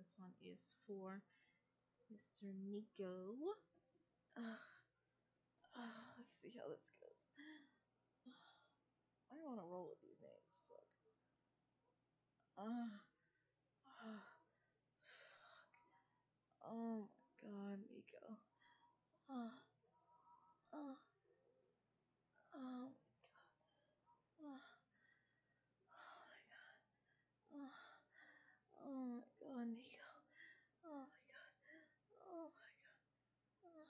this one is for Mr. Nico. Uh, let's see how this goes. I don't want to roll with these names. Fuck. Uh, uh, fuck. Oh my god, Nico. Uh, uh, oh my god. Uh, oh my god, Nico. Oh my god. Oh my god.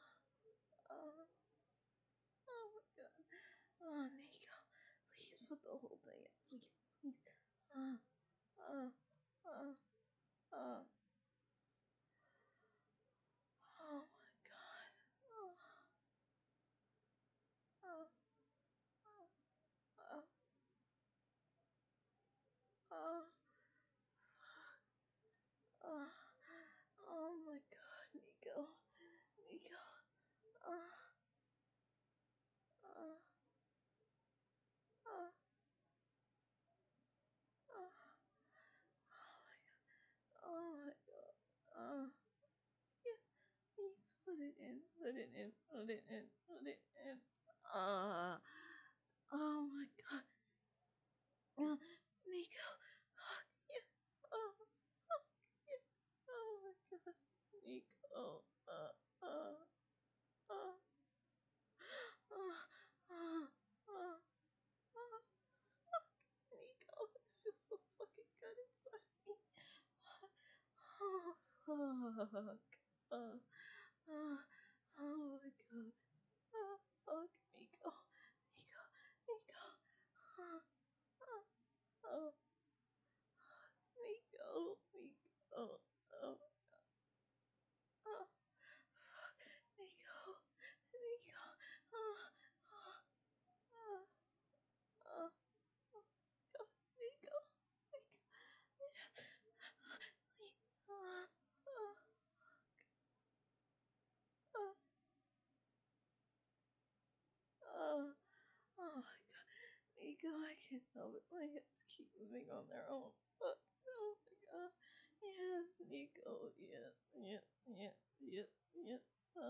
Oh my god. Oh, Nico. Please put the whole thing in. Please, please. Uh, uh, uh, uh. Oh my god. Oh, oh, oh, oh, oh, oh my god, Nico. Nico. Uh, uh, uh, uh. Oh my god. Yes, please put it in, put it in, put it in, put it in. Uh, oh my god. Nico. Oh, yes. Oh, oh, yes. Oh my god. Nico. Uh, uh, uh, uh, uh, Nico. It feels so fucking good inside me. Oh, fuck. Uh, oh my god. Fuck, Nico. Nico. Nico. Uh, oh, Nico. Nico. Oh, oh, fuck. Nico. Nico. Oh, oh, oh, oh, God. Nico. Nico. Oh, oh, oh, oh, oh my god. Nico, I can't help it. My hips keep moving on their own. Fuck. Oh my god. Yes, Nico. Yes, yes, yes, yes, yes.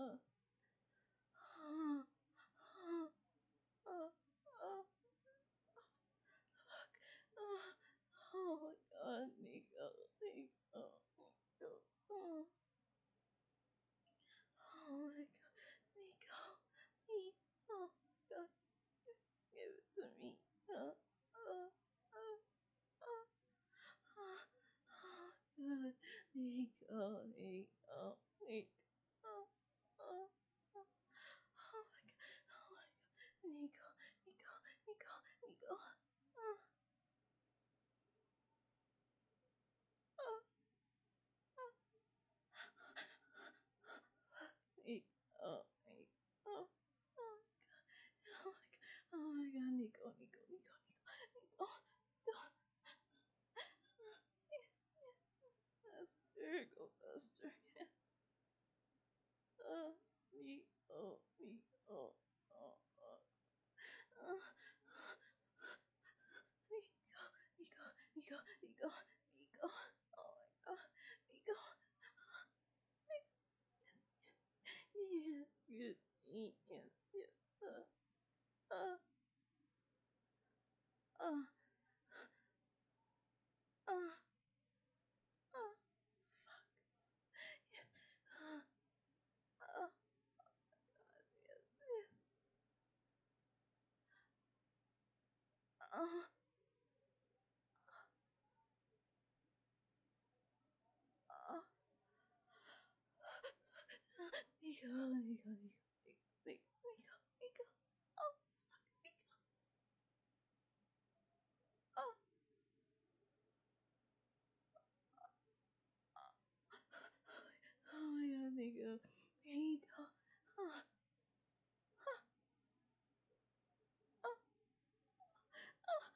Oh, oh, oh, oh, fuck. Oh, oh my god, Nico. Nico. Nico. Oh, oh my god. Nico. Nico. Oh, god. Give it to me. Oh, oh, oh. Oh, oh, God. Nico, Nico, Nico. Oh, oh, oh, oh my God, oh my God. Nico, Nico, Nico, Nico. Oh, oh, oh. Nico, Nico. Oh, oh, God. Oh my God, oh my God. Nico, Nico, Nico, Nico, Nico. Nico. Yes, yes. Faster, go faster. Yes. Me, me, oh, uh, Nico, Nico, Nico, Nico, Nico. Oh my god, Nico. Yes, yes, yes, yes, yes, yes. Uh, uh, uh, uh, yes, uh, uh, yes, yes, uh, uh, Nico, Nico, Nico, Nico, Nico, Nico. Oh, fuck, Nico. Oh, oh my god, Nico, Nico. Oh, oh, oh.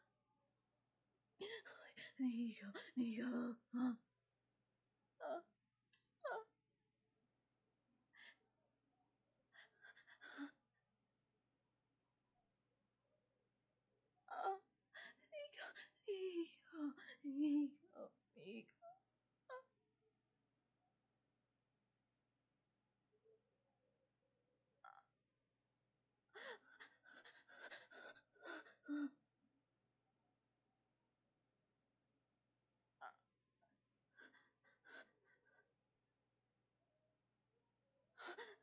Nico, Nico. Oh, oh, oh. Nico, Nico, Nico, Nico.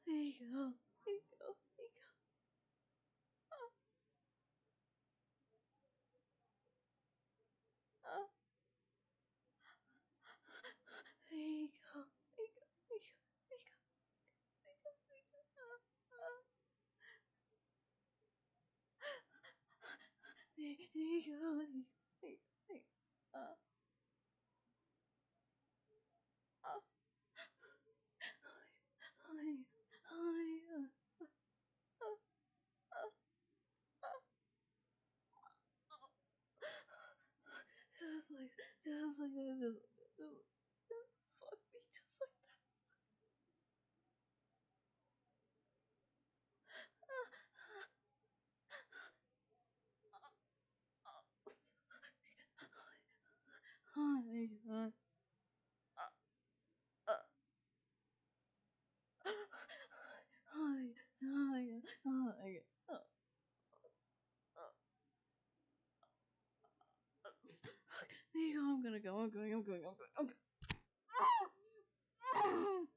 There you go. There you go. There you go. Oh, there you go. There you go. There you go. There you go. There you go. There you go. There you go. There you go. There you go. Oh, hi, hi, uh, uh, just like, just like that, just fuck me, just like that. Hi, hi, hi, hi. There you go. I'm gonna go. I'm going. I'm going. I'm going. I'm going.